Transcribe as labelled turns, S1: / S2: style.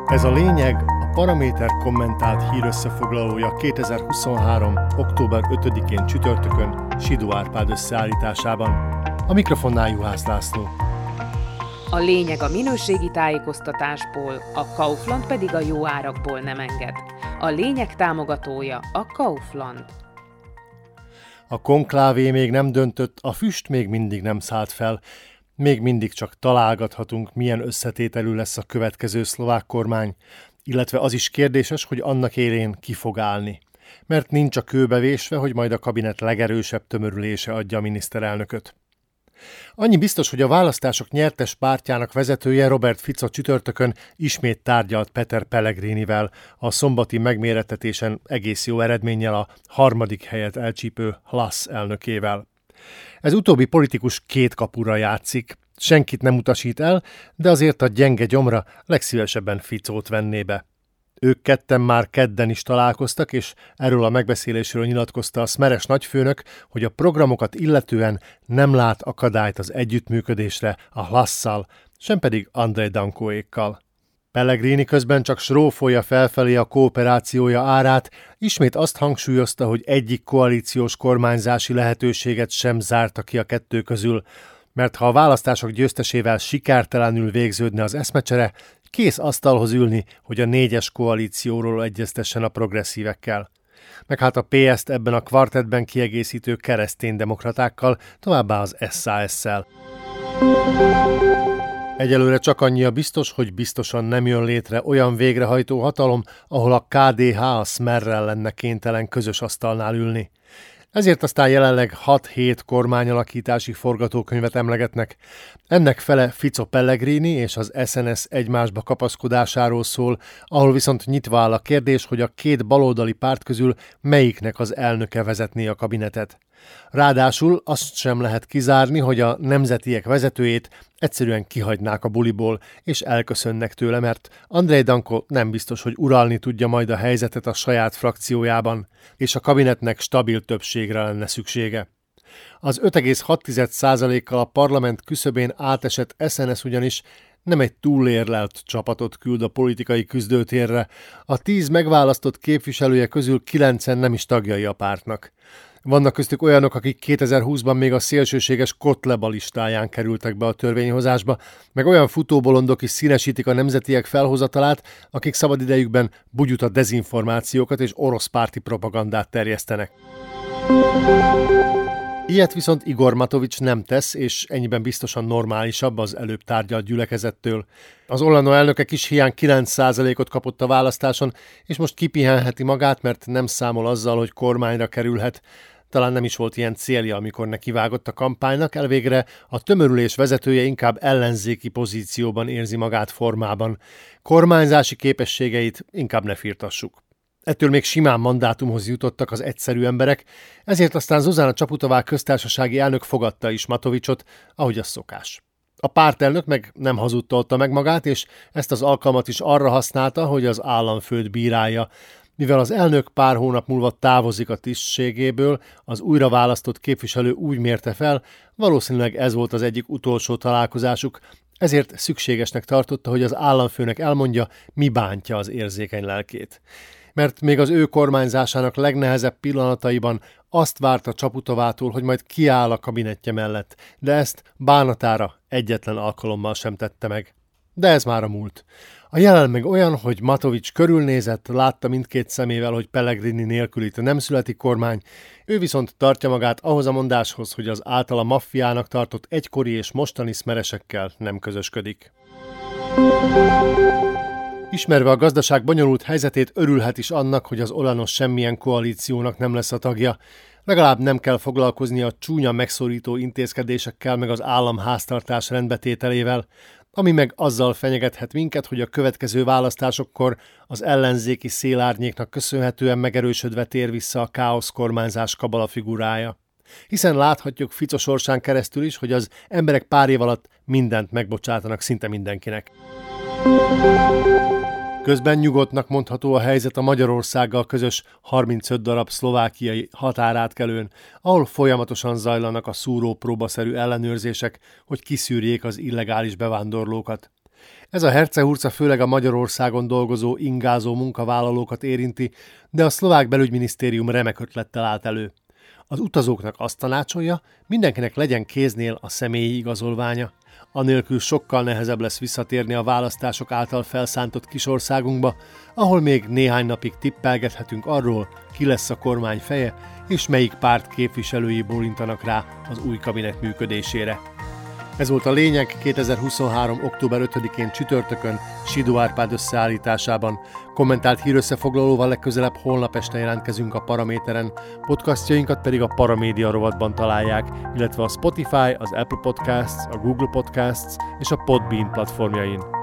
S1: Ez a lényeg, a Paraméter kommentált hírösszefoglalója 2023. október 5-én csütörtökön Sidó Árpád összeállításában. A mikrofonnál Juhász László.
S2: A lényeg a minőségi tájékoztatásból, a Kaufland pedig a jó árakból nem enged. A lényeg támogatója a Kaufland.
S1: A konklávé még nem döntött, a füst még mindig nem szállt fel. Még mindig csak találgathatunk, milyen összetételű lesz a következő szlovák kormány, illetve az is kérdéses, hogy annak élén ki fog állni. Mert nincs a kőbe vésve, hogy majd a kabinet legerősebb tömörülése adja a miniszterelnököt. Annyi biztos, hogy a választások nyertes pártjának vezetője Robert Fico csütörtökön ismét tárgyalt Peter Pellegrinivel, a szombati megmérettetésen egész jó eredménnyel a harmadik helyet elcsípő Hlas elnökével. Ez utóbbi politikus két kapura játszik, senkit nem utasít el, de azért a gyenge gyomra legszívesebben Ficót venné be. Ők ketten már kedden is találkoztak, és erről a megbeszélésről nyilatkozta a Smeres nagyfőnök, hogy a programokat illetően nem lát akadályt az együttműködésre a Hlasszal, sem pedig Andrej Dankoékkal. Pellegrini közben csak srófolja felfelé a kooperációja árát, ismét azt hangsúlyozta, hogy egyik koalíciós kormányzási lehetőséget sem zárta ki a kettő közül, mert ha a választások győztesével sikertelenül végződne az eszmecsere, kész asztalhoz ülni, hogy a 4-es koalícióról egyeztessen a progresszívekkel. Meg hát a PS-t ebben a kvartettben kiegészítő kereszténydemokratákkal, továbbá az SAS-szel. Egyelőre csak annyi a biztos, hogy biztosan nem jön létre olyan végrehajtó hatalom, ahol a KDH a Smerrel lenne kénytelen közös asztalnál ülni. Ezért aztán jelenleg 6-7 kormányalakítási forgatókönyvet emlegetnek. Ennek fele Fico Pellegrini és az SNS egymásba kapaszkodásáról szól, ahol viszont nyitva áll a kérdés, hogy a két baloldali párt közül melyiknek az elnöke vezetné a kabinetet. Ráadásul azt sem lehet kizárni, hogy a nemzetiek vezetőjét egyszerűen kihagynák a buliból, és elköszönnek tőle, mert Andrej Danko nem biztos, hogy uralni tudja majd a helyzetet a saját frakciójában, és a kabinetnek stabil többségre lenne szüksége. Az 5,6%-kal a parlament küszöbén átesett SNS ugyanis nem egy túlérlelt csapatot küld a politikai küzdőtérre, a 10 megválasztott képviselője közül 9-en nem is tagjai a pártnak. Vannak köztük olyanok, akik 2020-ban még a szélsőséges Kotleba listáján kerültek be a törvényhozásba, meg olyan futóbolondok is színesítik a nemzetiek felhozatalát, akik szabadidejükben bugyuta dezinformációkat és orosz párti propagandát terjesztenek. Ilyet viszont Igor Matovics nem tesz, és ennyiben biztosan normálisabb az előbb tárgyalt gyülekezettől. Az Olano elnöke kis hiány 9%-ot kapott a választáson, és most kipihenheti magát, mert nem számol azzal, hogy kormányra kerülhet. Talán nem is volt ilyen célja, amikor nekivágott a kampánynak, elvégre a tömörülés vezetője inkább ellenzéki pozícióban érzi magát formában. Kormányzási képességeit inkább ne firtassuk. Ettől még simán mandátumhoz jutottak az egyszerű emberek, ezért aztán Zuzana Csaputová köztársasági elnök fogadta is Matovicsot, ahogy az szokás. A pártelnök meg nem hazudtolta meg magát, és ezt az alkalmat is arra használta, hogy az államfőt bírálja. Mivel az elnök pár hónap múlva távozik a tisztségéből, az újra választott képviselő úgy mérte fel, valószínűleg ez volt az egyik utolsó találkozásuk, ezért szükségesnek tartotta, hogy az államfőnek elmondja, mi bántja az érzékeny lelkét. Mert még az ő kormányzásának legnehezebb pillanataiban azt várta Csaputovától, hogy majd kiáll a kabinetje mellett, de ezt bánatára egyetlen alkalommal sem tette meg. De ez már a múlt. A jelen meg olyan, hogy Matovics körülnézett, látta mindkét szemével, hogy Pellegrini nélkül itt nem születik kormány, ő viszont tartja magát ahhoz a mondáshoz, hogy az általa maffiának tartott egykori és mostani szmeresekkel nem közösködik. Ismerve a gazdaság bonyolult helyzetét, örülhet is annak, hogy az Olano semmilyen koalíciónak nem lesz a tagja. Legalább nem kell foglalkozni a csúnya megszorító intézkedésekkel meg az államháztartás rendbetételével, ami meg azzal fenyegethet minket, hogy a következő választásokkor az ellenzéki szélárnyéknak köszönhetően megerősödve tér vissza a káosz kormányzás kabala figurája. Hiszen láthatjuk Fico sorsán keresztül is, hogy az emberek pár év alatt mindent megbocsátanak szinte mindenkinek. Közben nyugodtnak mondható a helyzet a Magyarországgal közös 35 darab szlovákiai határátkelőn, ahol folyamatosan zajlanak a szúrópróbaszerű ellenőrzések, hogy kiszűrjék az illegális bevándorlókat. Ez a hercehurca főleg a Magyarországon dolgozó, ingázó munkavállalókat érinti, de a szlovák belügyminisztérium remek ötlettel állt elő. Az utazóknak azt tanácsolja, mindenkinek legyen kéznél a személyi igazolványa. Anélkül sokkal nehezebb lesz visszatérni a választások által felszántott kisországunkba, ahol még néhány napig tippelgethetünk arról, ki lesz a kormány feje, és melyik párt képviselői bólintanak rá az új kabinet működésére. Ez volt a lényeg 2023. október 5-én csütörtökön Sidó Árpád összeállításában. Kommentált hírösszefoglalóval legközelebb holnap este jelentkezünk a Paraméteren, podcastjainkat pedig a Paramédia rovatban találják, illetve a Spotify, az Apple Podcasts, a Google Podcasts és a Podbean platformjain.